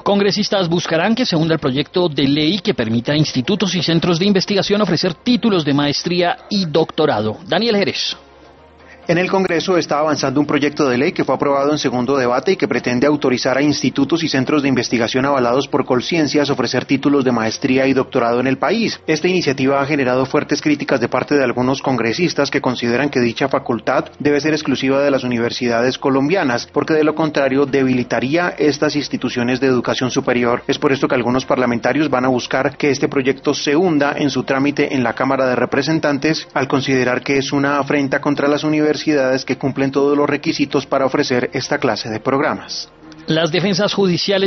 Congresistas buscarán que se hunda el proyecto de ley que permita a institutos y centros de investigación ofrecer títulos de maestría y doctorado. Daniel Jerez. En el Congreso está avanzando un proyecto de ley que fue aprobado en segundo debate y que pretende autorizar a institutos y centros de investigación avalados por Colciencias ofrecer títulos de maestría y doctorado en el país. Esta iniciativa ha generado fuertes críticas de parte de algunos congresistas que consideran que dicha facultad debe ser exclusiva de las universidades colombianas, porque de lo contrario debilitaría estas instituciones de educación superior. Es por esto que algunos parlamentarios van a buscar que este proyecto se hunda en su trámite en la Cámara de Representantes, al considerar que es una afrenta contra las universidades que cumplen todos los requisitos para ofrecer esta clase de programas. Las defensas judiciales